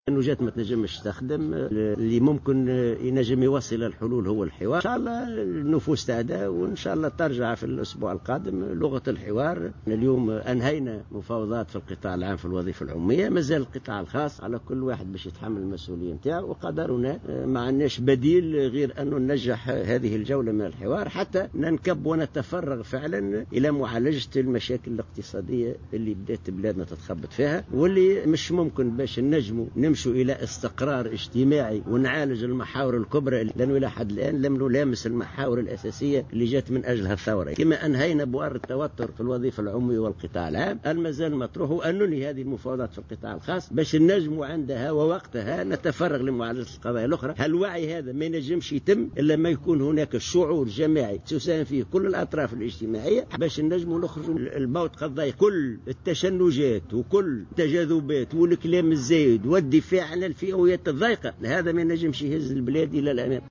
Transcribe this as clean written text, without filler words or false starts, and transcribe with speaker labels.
Speaker 1: التشنجات ما تنجمش تخدم. اللي ممكن ينجم يوصل الحلول هو الحوار. إن شاء الله النفوس تعدى، وإن شاء الله ترجع في الأسبوع القادم لغة الحوار. اليوم أنهينا مفاوضات في القطاع العام في الوظيفة العمومية، مازال القطاع الخاص على كل واحد باش يتحمل المسؤولية نتاعه، وقدرنا ما عندناش بديل غير أنه ننجح هذه الجولة من الحوار حتى ننكب ونتفرغ فعلا إلى معالجة المشاكل الاقتصادية اللي بدأت بلادنا تتخبط فيها، واللي مش ممكن باش ننجموا نمشوا إلى استقرار اجتماعي ونعالج المحاور الكبرى، لأنه إلى حد الآن لم نلامس المحاور الأساسية اللي جات من أجلها الثورة. كما أنهينا بؤر التوتر في الوظيفة العمومية والقطاع العام، المازال مطروح أن ننهي هذه المفاوضات في القطاع الخاص باش ننجموا عندها ووقتها نتفرغ لمعالجة القضايا الأخرى. الوعي هذا ما ينجمش يتم إلا ما يكون هناك شعور جماعي تساهم فيه كل الأطراف الاجتماعية باش ننجموا نخرجوا الموت قضايا كل التشنجات وكل التجاذبات والكلام الزايد والدفاع عن الفئويات الضيقة. هذا ما ينجمش يهز البلاد إلى الأمام.